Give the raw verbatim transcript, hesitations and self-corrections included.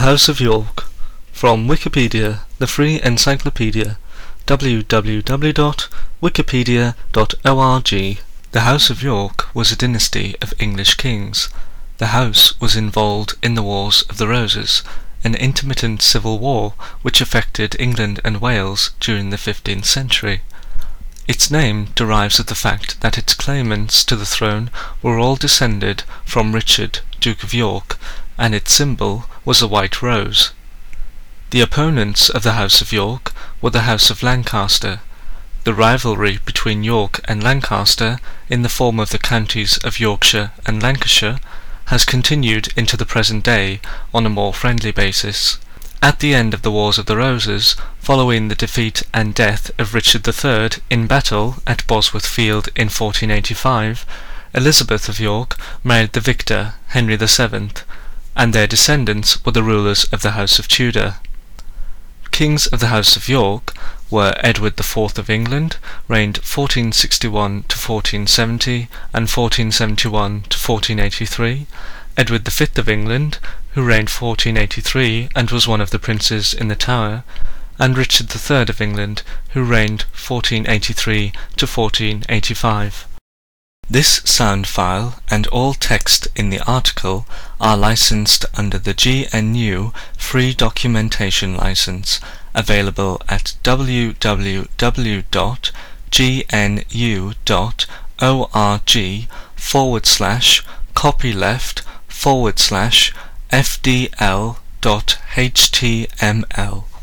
House of York. From Wikipedia, the free encyclopedia. w w w dot wikipedia dot org. The House of York was a dynasty of English kings. The house was involved in the Wars of the Roses, an intermittent civil war which affected England and Wales during the fifteenth century. Its name derives of the fact that its claimants to the throne were all descended from Richard, Duke of York, and its symbol was a white rose. The opponents of the House of York were the House of Lancaster. The rivalry between York and Lancaster, in the form of the counties of Yorkshire and Lancashire, has continued into the present day on a more friendly basis. At the end of the Wars of the Roses, following the defeat and death of Richard the Third in battle at Bosworth Field in fourteen eighty-five, Elizabeth of York married the victor Henry the Seventh, and their descendants were the rulers of the House of Tudor. Kings of the House of York were Edward the Fourth of England, reigned fourteen sixty-one to fourteen seventy and fourteen seventy-one to fourteen eighty-three, Edward the Fifth of England, who reigned fourteen eighty-three and was one of the princes in the Tower, and Richard the Third of England, who reigned fourteen eighty-three to fourteen eighty-five. This sound file and all text in the article are licensed under the G N U Free Documentation License, available at w w w dot g n u dot org forward slash copyleft forward slash fdl dot html.